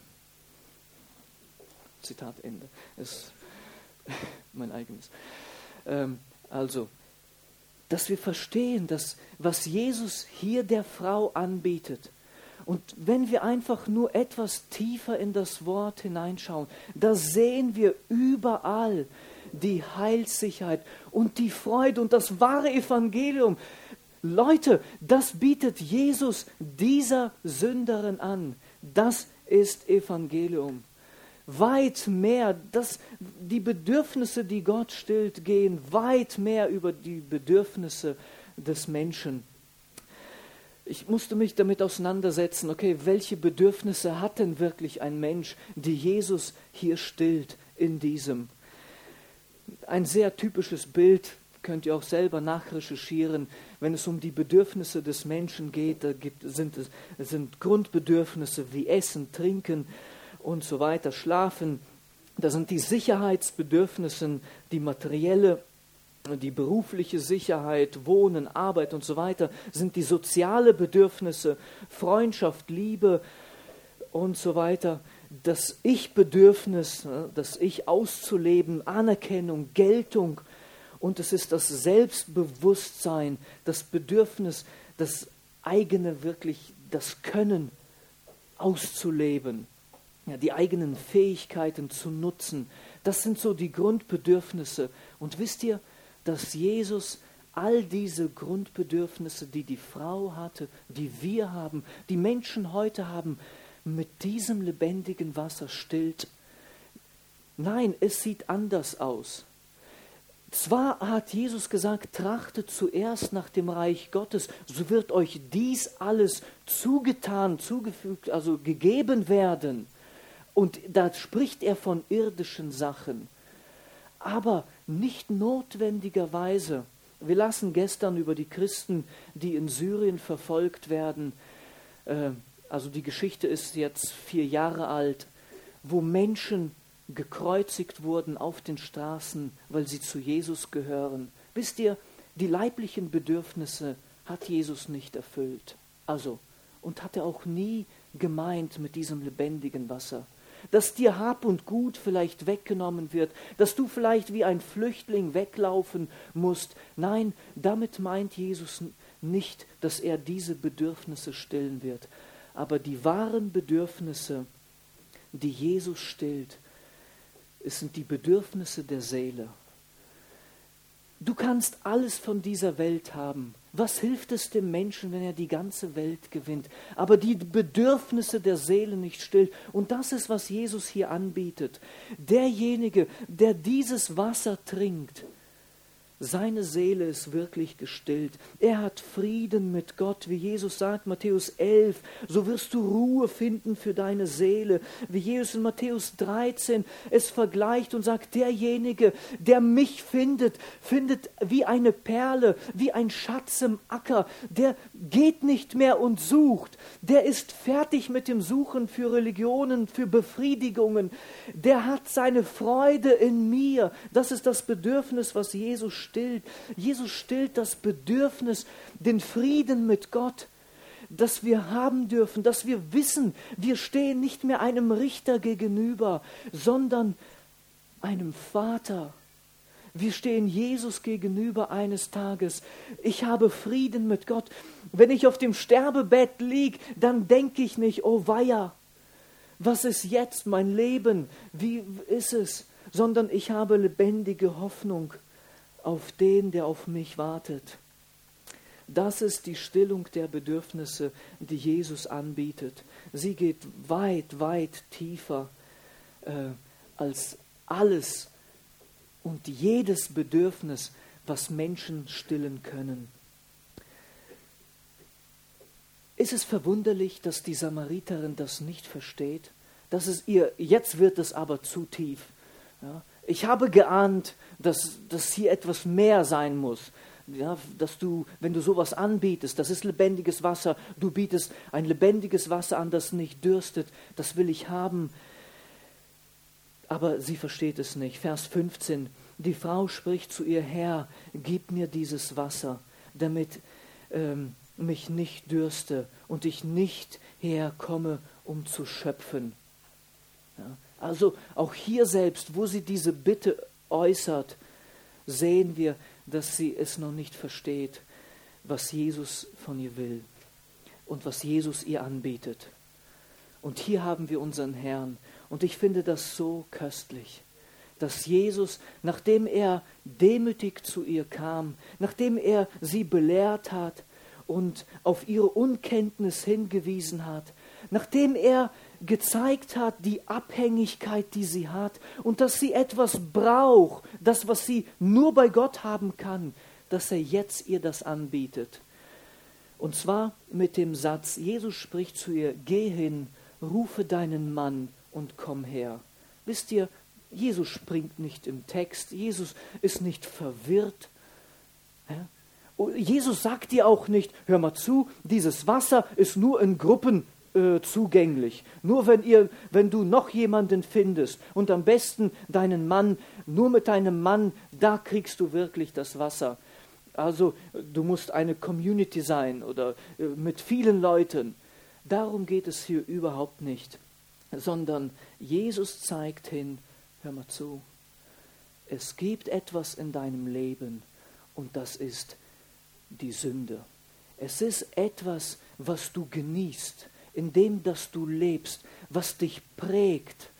Speaker 1: Zitat Ende. Das ist mein eigenes. Ähm, also, dass wir verstehen, dass was Jesus hier der Frau anbietet, und wenn wir einfach nur etwas tiefer in das Wort hineinschauen, da sehen wir überall die Heilssicherheit und die Freude und das wahre Evangelium. Leute, das bietet Jesus dieser Sünderin an. Das ist Evangelium. Weit mehr, das, die Bedürfnisse, die Gott stillt, gehen weit mehr über die Bedürfnisse des Menschen. Ich musste mich damit auseinandersetzen, okay, welche Bedürfnisse hat denn wirklich ein Mensch, die Jesus hier stillt in diesem? Ein sehr typisches Bild, könnt ihr auch selber nachrecherchieren, wenn es um die Bedürfnisse des Menschen geht, da gibt, sind es sind Grundbedürfnisse wie Essen, Trinken, und so weiter, schlafen. Da sind die Sicherheitsbedürfnisse, die materielle, die berufliche Sicherheit, Wohnen, Arbeit und so weiter, sind die soziale Bedürfnisse, Freundschaft, Liebe und so weiter. Das Ich-Bedürfnis, das Ich auszuleben, Anerkennung, Geltung und es ist das Selbstbewusstsein, das Bedürfnis, das eigene wirklich, das Können auszuleben. Ja, die eigenen Fähigkeiten zu nutzen, das sind so die Grundbedürfnisse. Und wisst ihr, dass Jesus all diese Grundbedürfnisse, die die Frau hatte, die wir haben, die Menschen heute haben, mit diesem lebendigen Wasser stillt? Nein, es sieht anders aus. Zwar hat Jesus gesagt, trachtet zuerst nach dem Reich Gottes, so wird euch dies alles zugetan, zugefügt, also gegeben werden. Und da spricht er von irdischen Sachen, aber nicht notwendigerweise. Wir lasen gestern über die Christen, die in Syrien verfolgt werden, äh, also die Geschichte ist jetzt vier Jahre alt, wo Menschen gekreuzigt wurden auf den Straßen, weil sie zu Jesus gehören. Wisst ihr, die leiblichen Bedürfnisse hat Jesus nicht erfüllt. Also, und hat er auch nie gemeint mit diesem lebendigen Wasser. Dass dir Hab und Gut vielleicht weggenommen wird, dass du vielleicht wie ein Flüchtling weglaufen musst. Nein, damit meint Jesus nicht, dass er diese Bedürfnisse stillen wird. Aber die wahren Bedürfnisse, die Jesus stillt, es sind die Bedürfnisse der Seele. Du kannst alles von dieser Welt haben. Was hilft es dem Menschen, wenn er die ganze Welt gewinnt, aber die Bedürfnisse der Seele nicht stillt? Und das ist, was Jesus hier anbietet. Derjenige, der dieses Wasser trinkt, seine Seele ist wirklich gestillt. Er hat Frieden mit Gott, wie Jesus sagt, Matthäus elf, so wirst du Ruhe finden für deine Seele. Wie Jesus in Matthäus dreizehn es vergleicht und sagt, derjenige, der mich findet, findet wie eine Perle, wie ein Schatz im Acker. Der geht nicht mehr und sucht. Der ist fertig mit dem Suchen für Religionen, für Befriedigungen. Der hat seine Freude in mir. Das ist das Bedürfnis, was Jesus stillt. Jesus stillt das Bedürfnis, den Frieden mit Gott, dass wir haben dürfen, dass wir wissen, wir stehen nicht mehr einem Richter gegenüber, sondern einem Vater. Wir stehen Jesus gegenüber eines Tages. Ich habe Frieden mit Gott. Wenn ich auf dem Sterbebett liege, dann denke ich nicht, oh weia, was ist jetzt mein Leben? Wie ist es? Sondern ich habe lebendige Hoffnung auf den, der auf mich wartet. Das ist die Stillung der Bedürfnisse, die Jesus anbietet. Sie geht weit, weit tiefer äh, als alles und jedes Bedürfnis, was Menschen stillen können. Ist es verwunderlich, dass die Samariterin das nicht versteht? Dass es ihr, jetzt wird es aber zu tief. Ja? Ich habe geahnt, dass, dass hier etwas mehr sein muss. Ja, dass du, wenn du sowas anbietest, das ist lebendiges Wasser, du bietest ein lebendiges Wasser an, das nicht dürstet, das will ich haben. Aber sie versteht es nicht. Vers fünfzehn, die Frau spricht zu ihr, Herr, gib mir dieses Wasser, damit ähm, mich nicht dürste und ich nicht herkomme, um zu schöpfen. Ja, also auch hier selbst, wo sie diese Bitte äußert, sehen wir, dass sie es noch nicht versteht, was Jesus von ihr will und was Jesus ihr anbietet. Und hier haben wir unseren Herrn. Und ich finde das so köstlich, dass Jesus, nachdem er demütig zu ihr kam, nachdem er sie belehrt hat und auf ihre Unkenntnis hingewiesen hat, nachdem er gezeigt hat, die Abhängigkeit, die sie hat und dass sie etwas braucht, das, was sie nur bei Gott haben kann, dass er jetzt ihr das anbietet. Und zwar mit dem Satz, Jesus spricht zu ihr, geh hin, rufe deinen Mann und komm her. Wisst ihr, Jesus springt nicht im Text, Jesus ist nicht verwirrt. Ja? Jesus sagt dir auch nicht, hör mal zu, dieses Wasser ist nur in Gruppen zugänglich. Nur wenn ihr, wenn du noch jemanden findest und am besten deinen Mann, nur mit deinem Mann, da kriegst du wirklich das Wasser. Also du musst eine Community sein oder mit vielen Leuten. Darum geht es hier überhaupt nicht, sondern Jesus zeigt hin, hör mal zu, es gibt etwas in deinem Leben und das ist die Sünde. Es ist etwas, was du genießt, in dem, dass du lebst, was dich prägt,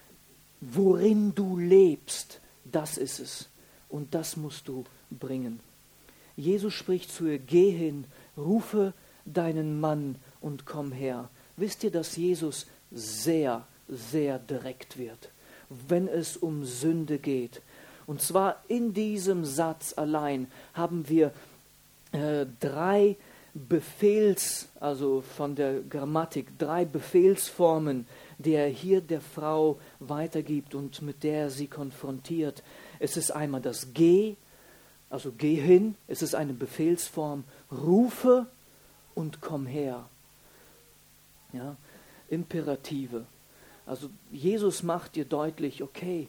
Speaker 1: worin du lebst, das ist es. Und das musst du bringen. Jesus spricht zu ihr, geh hin, rufe deinen Mann und komm her. Wisst ihr, dass Jesus sehr, sehr direkt wird, wenn es um Sünde geht? Und zwar in diesem Satz allein haben wir äh, drei Befehls, also von der Grammatik, drei Befehlsformen, die er hier der Frau weitergibt und mit der er sie konfrontiert. Es ist einmal das Geh, also geh hin, es ist eine Befehlsform, rufe und komm her. Ja, Imperative. Also Jesus macht dir deutlich, okay,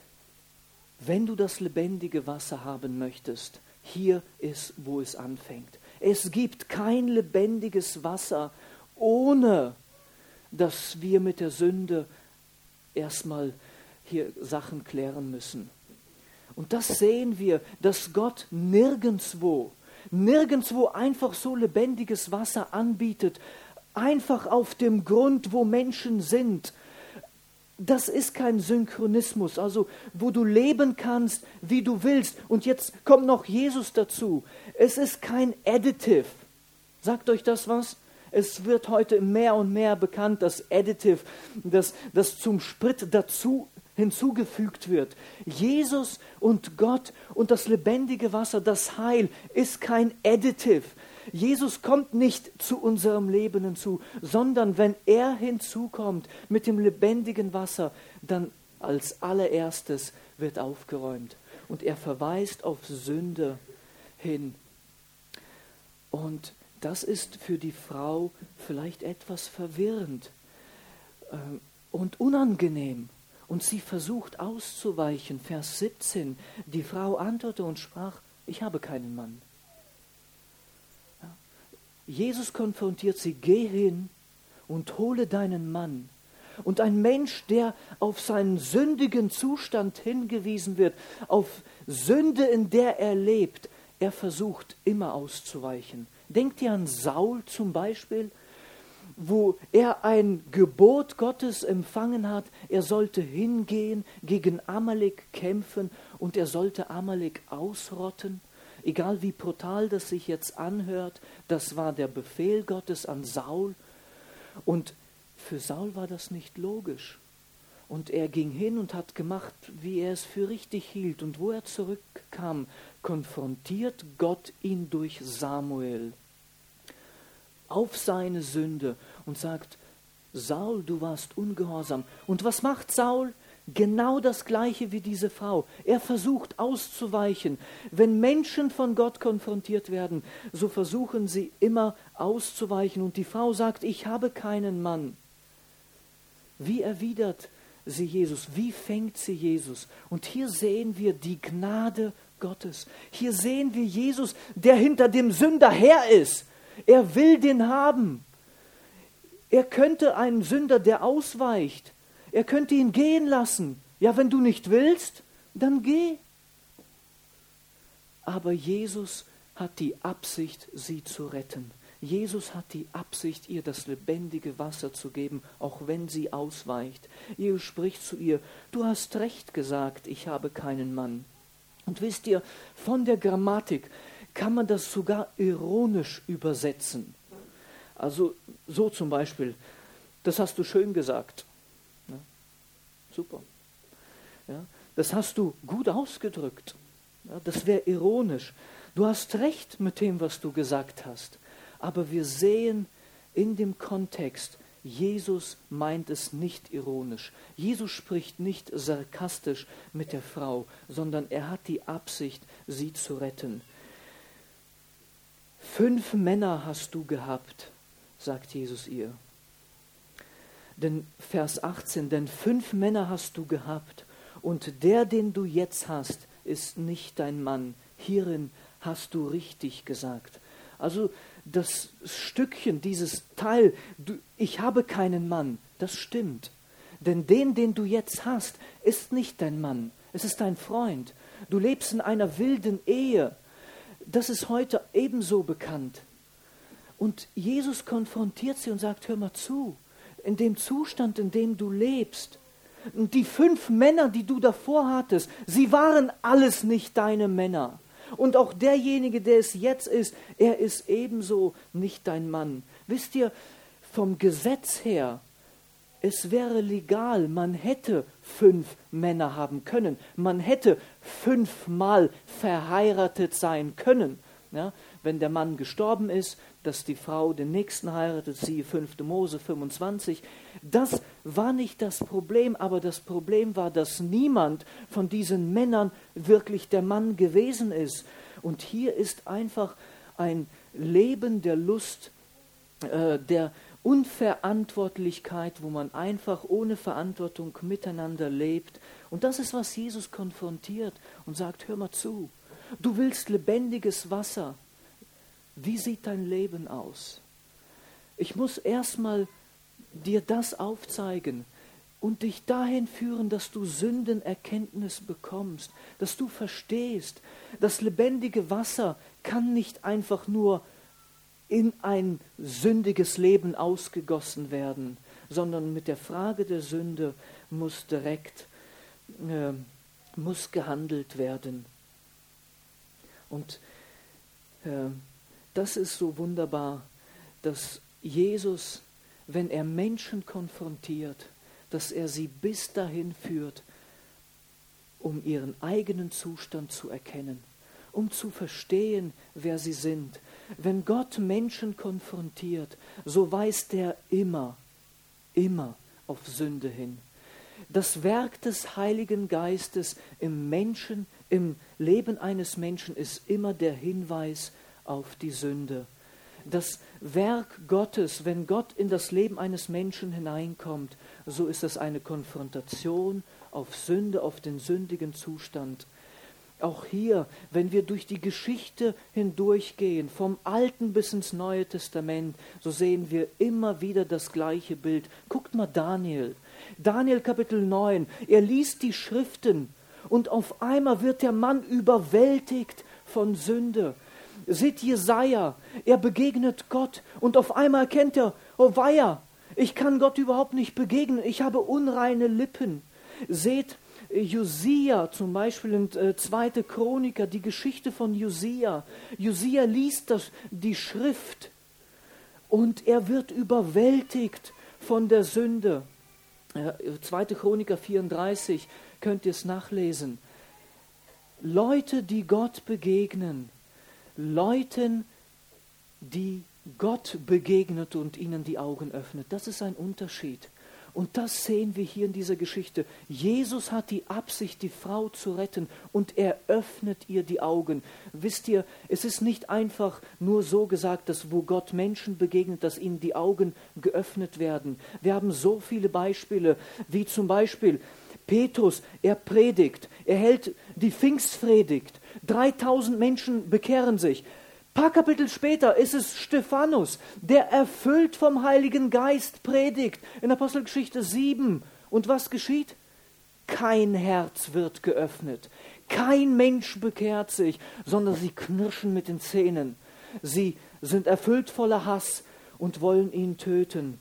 Speaker 1: wenn du das lebendige Wasser haben möchtest, hier ist, wo es anfängt. Es gibt kein lebendiges Wasser, ohne dass wir mit der Sünde erstmal hier Sachen klären müssen. Und das sehen wir, dass Gott nirgendwo, nirgendwo einfach so lebendiges Wasser anbietet, einfach auf dem Grund, wo Menschen sind. Das ist kein Synchronismus, also wo du leben kannst, wie du willst. Und jetzt kommt noch Jesus dazu. Es ist kein Additive. Sagt euch das was? Es wird heute mehr und mehr bekannt, das Additive, das, das zum Sprit dazu hinzugefügt wird. Jesus und Gott und das lebendige Wasser, das Heil, ist kein Additive. Jesus kommt nicht zu unserem Leben hinzu, sondern wenn er hinzukommt mit dem lebendigen Wasser, dann als allererstes wird aufgeräumt. Und er verweist auf Sünde hin. Und das ist für die Frau vielleicht etwas verwirrend äh, und unangenehm. Und sie versucht auszuweichen. Vers siebzehn. Die Frau antwortete und sprach, ich habe keinen Mann. Ja. Jesus konfrontiert sie, geh hin und hole deinen Mann. Und ein Mensch, der auf seinen sündigen Zustand hingewiesen wird, auf Sünde, in der er lebt, er versucht immer auszuweichen. Denkt ihr an Saul zum Beispiel, wo er ein Gebot Gottes empfangen hat, er sollte hingehen, gegen Amalek kämpfen und er sollte Amalek ausrotten. Egal wie brutal das sich jetzt anhört, das war der Befehl Gottes an Saul. Und für Saul war das nicht logisch. Und er ging hin und hat gemacht, wie er es für richtig hielt. Und wo er zurückkam, konfrontiert Gott ihn durch Samuel auf seine Sünde und sagt, Saul, du warst ungehorsam. Und was macht Saul? Genau das Gleiche wie diese Frau. Er versucht auszuweichen. Wenn Menschen von Gott konfrontiert werden, so versuchen sie immer auszuweichen. Und die Frau sagt, ich habe keinen Mann. Wie erwidert sie Jesus? Wie fängt sie Jesus? Und hier sehen wir die Gnade Gottes. Hier sehen wir Jesus, der hinter dem Sünder her ist. Er will den haben. Er könnte einen Sünder, der ausweicht, er könnte ihn gehen lassen. Ja, wenn du nicht willst, dann geh. Aber Jesus hat die Absicht, sie zu retten. Jesus hat die Absicht, ihr das lebendige Wasser zu geben, auch wenn sie ausweicht. Jesus spricht zu ihr, du hast recht gesagt, ich habe keinen Mann. Und wisst ihr, von der Grammatik kann man das sogar ironisch übersetzen. Also so zum Beispiel, das hast du schön gesagt. Ja, super. Ja, das hast du gut ausgedrückt. Ja, das wäre ironisch. Du hast recht mit dem, was du gesagt hast. Aber wir sehen in dem Kontext, Jesus meint es nicht ironisch. Jesus spricht nicht sarkastisch mit der Frau, sondern er hat die Absicht, sie zu retten. Fünf Männer hast du gehabt, sagt Jesus ihr. Denn Vers achtzehn, denn fünf Männer hast du gehabt und der, den du jetzt hast, ist nicht dein Mann. Hierin hast du richtig gesagt. Also das Stückchen, dieses Teil, du, ich habe keinen Mann, das stimmt. Denn den, den du jetzt hast, ist nicht dein Mann, es ist dein Freund. Du lebst in einer wilden Ehe. Das ist heute ebenso bekannt. Und Jesus konfrontiert sie und sagt, hör mal zu, in dem Zustand, in dem du lebst, und die fünf Männer, die du davor hattest, sie waren alles nicht deine Männer. Und auch derjenige, der es jetzt ist, er ist ebenso nicht dein Mann. Wisst ihr, vom Gesetz her, es wäre legal, man hätte fünf Männer haben können. Man hätte fünfmal verheiratet sein können. Ja, wenn der Mann gestorben ist, dass die Frau den nächsten heiratet, siehe fünfte Mose fünfundzwanzig. Das war nicht das Problem, aber das Problem war, dass niemand von diesen Männern wirklich der Mann gewesen ist. Und hier ist einfach ein Leben der Lust, äh, der Unverantwortlichkeit, wo man einfach ohne Verantwortung miteinander lebt. Und das ist, was Jesus konfrontiert und sagt, hör mal zu, du willst lebendiges Wasser. Wie sieht dein Leben aus? Ich muss erstmal dir das aufzeigen und dich dahin führen, dass du Sündenerkenntnis bekommst, dass du verstehst, das lebendige Wasser kann nicht einfach nur in ein sündiges Leben ausgegossen werden, sondern mit der Frage der Sünde muss direkt, äh, muss gehandelt werden. Und äh, das ist so wunderbar, dass Jesus, wenn er Menschen konfrontiert, dass er sie bis dahin führt, um ihren eigenen Zustand zu erkennen, um zu verstehen, wer sie sind. Wenn Gott Menschen konfrontiert, so weist er immer, immer auf Sünde hin. Das Werk des Heiligen Geistes im Menschen, im Leben eines Menschen ist immer der Hinweis auf die Sünde. Das Werk Gottes, wenn Gott in das Leben eines Menschen hineinkommt, so ist es eine Konfrontation auf Sünde, auf den sündigen Zustand. Auch hier, wenn wir durch die Geschichte hindurchgehen, vom Alten bis ins Neue Testament, so sehen wir immer wieder das gleiche Bild. Guckt mal Daniel. Daniel Kapitel neun, er liest die Schriften und auf einmal wird der Mann überwältigt von Sünde. Seht Jesaja, er begegnet Gott und auf einmal erkennt er, oh weia, ich kann Gott überhaupt nicht begegnen, ich habe unreine Lippen. Seht Josia zum Beispiel in äh, zweite Chroniker, die Geschichte von Josia. Josia liest das, die Schrift und er wird überwältigt von der Sünde. Äh, zweite Chroniker vierunddreißig, könnt ihr es nachlesen. Leute, die Gott begegnen, Leuten, die Gott begegnet und ihnen die Augen öffnet. Das ist ein Unterschied. Und das sehen wir hier in dieser Geschichte. Jesus hat die Absicht, die Frau zu retten und er öffnet ihr die Augen. Wisst ihr, es ist nicht einfach nur so gesagt, dass wo Gott Menschen begegnet, dass ihnen die Augen geöffnet werden. Wir haben so viele Beispiele, wie zum Beispiel Petrus, er predigt, er hält die Pfingstpredigt. dreitausend Menschen bekehren sich. Ein paar Kapitel später ist es Stephanus, der erfüllt vom Heiligen Geist predigt. In Apostelgeschichte sieben. Und was geschieht? Kein Herz wird geöffnet. Kein Mensch bekehrt sich, sondern sie knirschen mit den Zähnen. Sie sind erfüllt voller Hass und wollen ihn töten.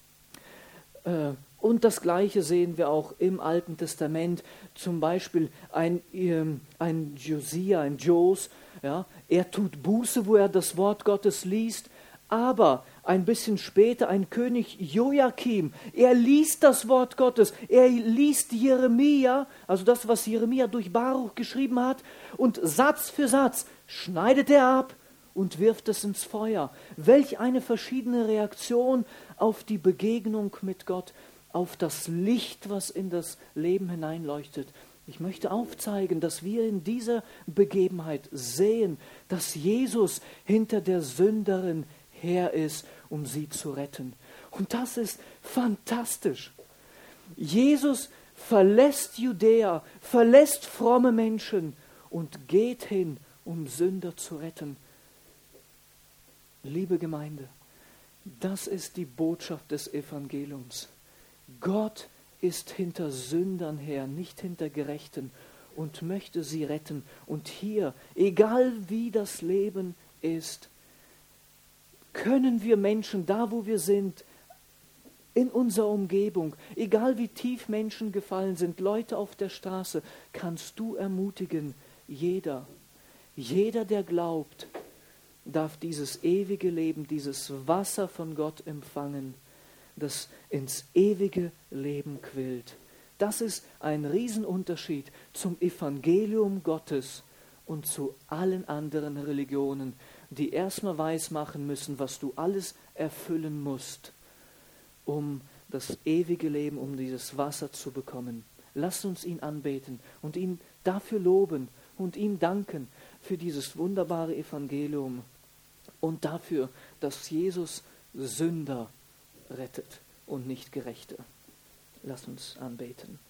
Speaker 1: Und das Gleiche sehen wir auch im Alten Testament. Zum Beispiel ein, ein Josia, ein Jos, ja, er tut Buße, wo er das Wort Gottes liest, aber ein bisschen später ein König Joachim, er liest das Wort Gottes, er liest Jeremia, also das, was Jeremia durch Baruch geschrieben hat, und Satz für Satz schneidet er ab und wirft es ins Feuer. Welch eine verschiedene Reaktion auf die Begegnung mit Gott, auf das Licht, was in das Leben hineinleuchtet. Ich möchte aufzeigen, dass wir in dieser Begebenheit sehen, dass Jesus hinter der Sünderin her ist, um sie zu retten. Und das ist fantastisch. Jesus verlässt Judäa, verlässt fromme Menschen und geht hin, um Sünder zu retten. Liebe Gemeinde, das ist die Botschaft des Evangeliums. Gott ist hinter Sündern her, nicht hinter Gerechten und möchte sie retten. Und hier, egal wie das Leben ist, können wir Menschen, da wo wir sind, in unserer Umgebung, egal wie tief Menschen gefallen sind, Leute auf der Straße, kannst du ermutigen, jeder, jeder, der glaubt, darf dieses ewige Leben, dieses Wasser von Gott empfangen, das ins ewige Leben quillt. Das ist ein Riesenunterschied zum Evangelium Gottes und zu allen anderen Religionen, die erstmal weismachen müssen, was du alles erfüllen musst, um das ewige Leben, um dieses Wasser zu bekommen. Lasst uns ihn anbeten und ihn dafür loben und ihm danken für dieses wunderbare Evangelium und dafür, dass Jesus Sünder rettet und nicht Gerechte. Lass uns anbeten.